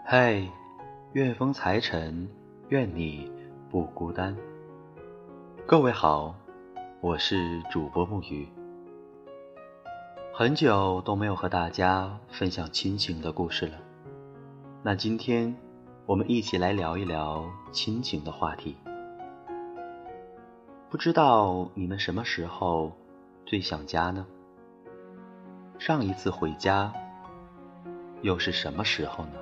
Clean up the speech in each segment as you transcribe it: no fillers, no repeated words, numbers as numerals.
嘿，愿风财神，愿你不孤单。各位好，我是主播木鱼。很久都没有和大家分享亲情的故事了，那今天我们一起来聊一聊亲情的话题。不知道你们什么时候最想家呢？上一次回家又是什么时候呢？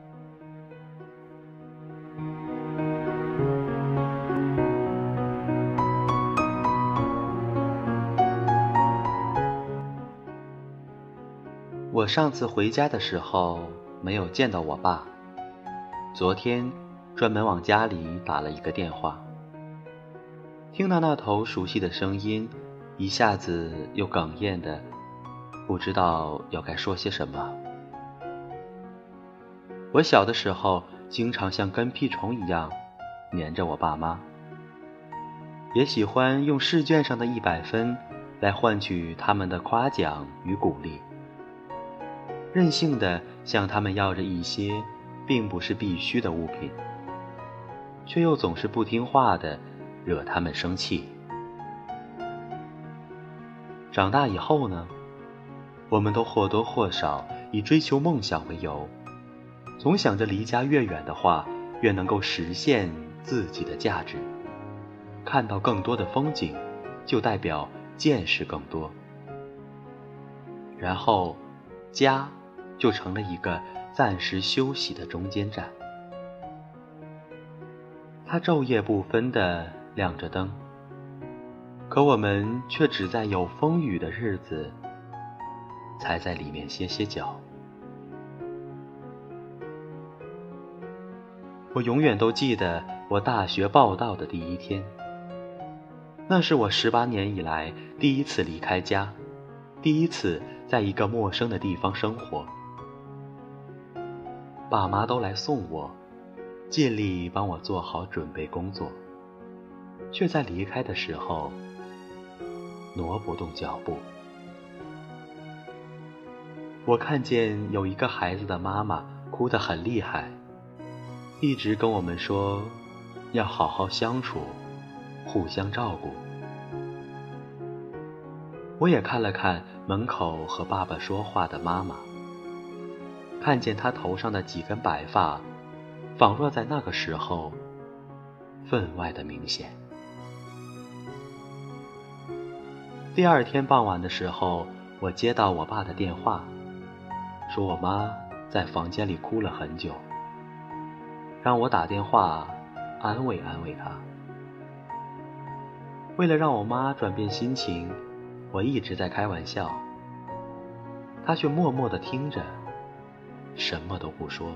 我上次回家的时候没有见到我爸，昨天专门往家里打了一个电话，听到那头熟悉的声音，一下子又哽咽的不知道要该说些什么。我小的时候经常像跟屁虫一样黏着我爸妈，也喜欢用试卷上的100分来换取他们的夸奖与鼓励，任性地向他们要着一些并不是必须的物品，却又总是不听话地惹他们生气。长大以后呢，我们都或多或少以追求梦想为由，总想着离家越远的话，越能够实现自己的价值。看到更多的风景，就代表见识更多。然后，家就成了一个暂时休息的中间站。它昼夜不分地亮着灯，可我们却只在有风雨的日子才在里面歇歇脚。我永远都记得我大学报到的第一天，那是我18年以来第一次离开家，第一次在一个陌生的地方生活。爸妈都来送我，尽力帮我做好准备工作，却在离开的时候挪不动脚步。我看见有一个孩子的妈妈哭得很厉害，一直跟我们说要好好相处，互相照顾。我也看了看门口和爸爸说话的妈妈，看见她头上的几根白发，仿若在那个时候分外的明显。第二天傍晚的时候，我接到我爸的电话，说我妈在房间里哭了很久，让我打电话安慰安慰她。为了让我妈转变心情，我一直在开玩笑，她却默默地听着，什么都不说。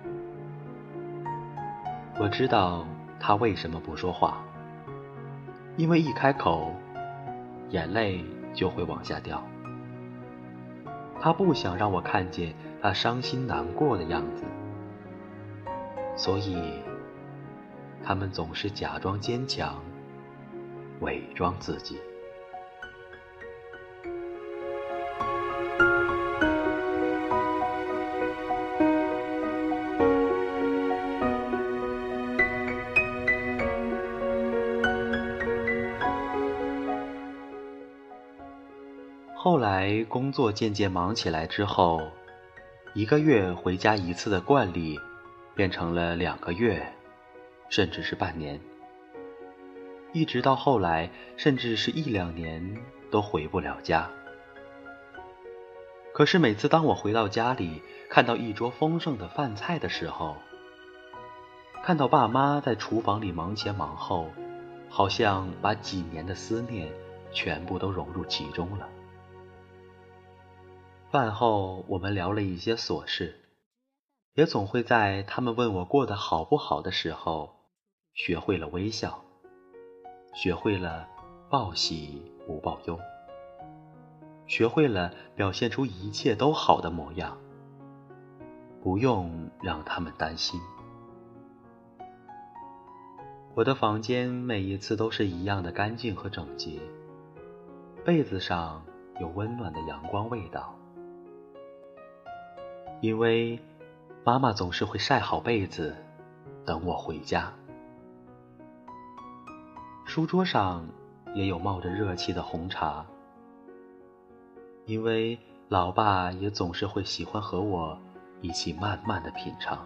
我知道她为什么不说话，因为一开口，眼泪就会往下掉。她不想让我看见她伤心难过的样子，所以他们总是假装坚强，伪装自己。后来工作渐渐忙起来之后，1个月回家一次的惯例变成了2个月，甚至是半年，一直到后来甚至是1-2年都回不了家。可是每次当我回到家里，看到一桌丰盛的饭菜的时候，看到爸妈在厨房里忙前忙后，好像把几年的思念全部都融入其中了。饭后我们聊了一些琐事，也总会在他们问我过得好不好的时候，学会了微笑，学会了报喜不报忧，学会了表现出一切都好的模样，不用让他们担心。我的房间每一次都是一样的干净和整洁，被子上有温暖的阳光味道。因为妈妈总是会晒好被子，等我回家。书桌上也有冒着热气的红茶，因为老爸也总是会喜欢和我一起慢慢的品尝。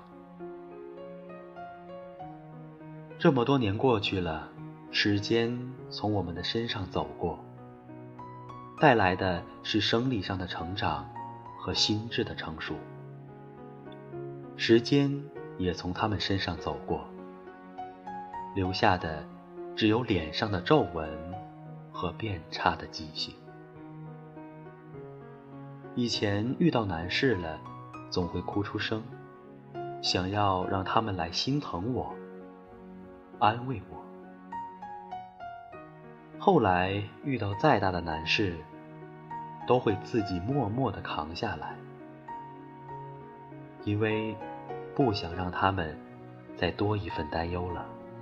这么多年过去了，时间从我们的身上走过，带来的是生理上的成长和心智的成熟。时间也从他们身上走过，留下的只有脸上的皱纹和变差的记性。以前遇到难事了，总会哭出声，想要让他们来心疼我，安慰我。后来遇到再大的难事，都会自己默默地扛下来，因为不想让他们再多一份担忧了。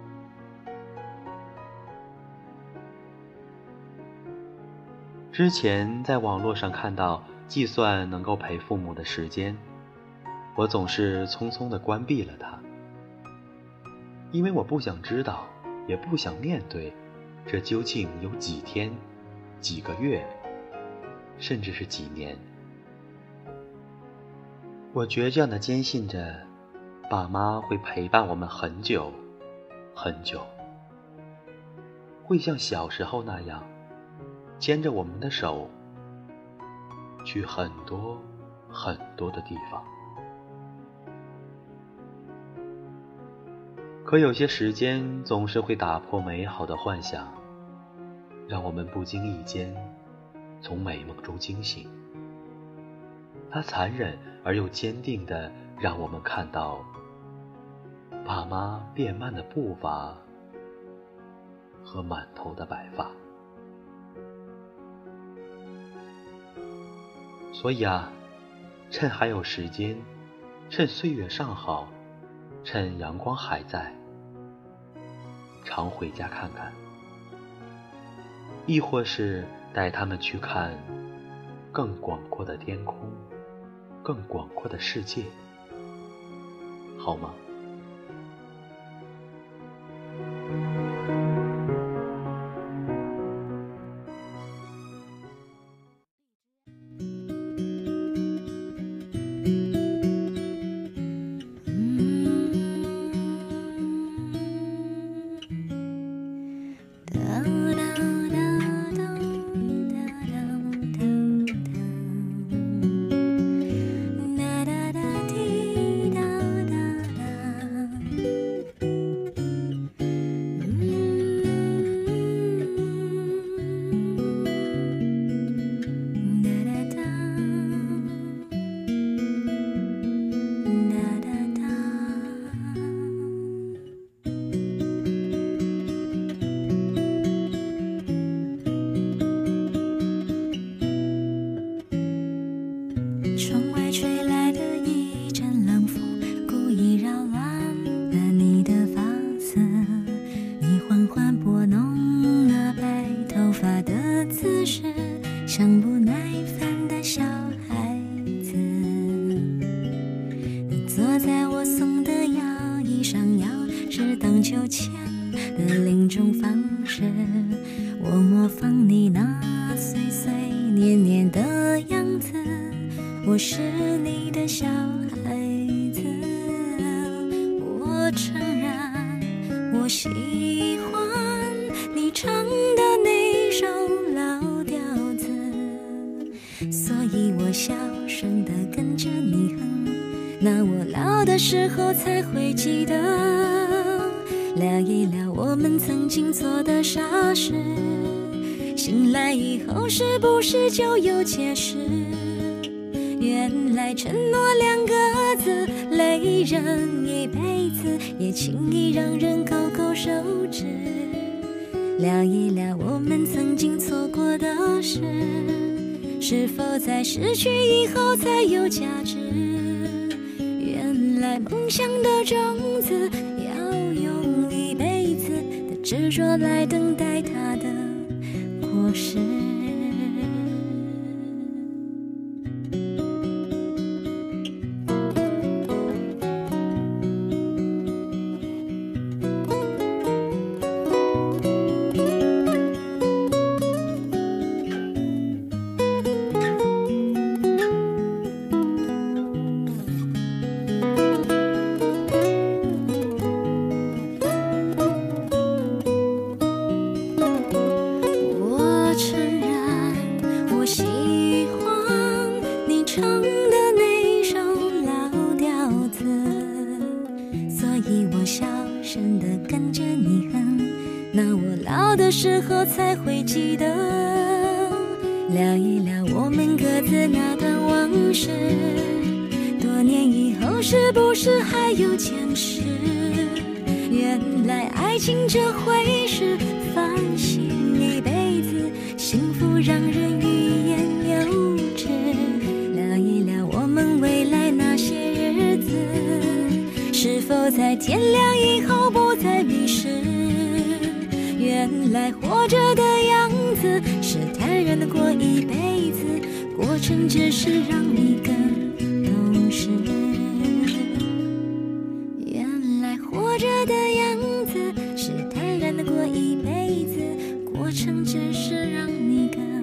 之前在网络上看到计算能够陪父母的时间，我总是匆匆地关闭了它，因为我不想知道，也不想面对这究竟有几天、几个月，甚至是几年。我倔强地坚信着，爸妈会陪伴我们很久很久，会像小时候那样牵着我们的手，去很多很多的地方。可有些时间总是会打破美好的幻想，让我们不经意间从美梦中惊醒。它残忍而又坚定地让我们看到爸妈变慢的步伐和满头的白发。所以啊，趁还有时间，趁岁月尚好，趁阳光还在，常回家看看，亦或是带他们去看更广阔的天空，更广阔的世界，好吗？ 像不耐烦的小孩子，你坐在我送的摇椅上，摇是荡秋千的另一种方式。我模仿你那碎碎念念的样子，我是你的小孩子。我承认我喜欢你唱的那首老调子，所以我小声地跟着你哼，那我老的时候才会记得，聊一聊我们曾经做的傻事，醒来以后是不是就有解释？原来承诺两个字累人一辈子，也轻易让人勾勾手指。聊一聊我们曾经错过的事，是否在失去以后才有价值？原来梦想的种子要用一辈子的执着来等待它的果实。 以我小声地跟着你哼，那我老的时候才会记得，聊一聊我们各自那段往事，多年以后是不是还有前世？原来爱情这回事，放心一辈子，幸福让人欲言又止。聊一聊我们未来那些日子，是否在天亮以后不再迷失？原来活着的样子是坦然的过一辈子，过程只是让你更懂事。原来活着的样子是坦然的过一辈子，过程只是让你更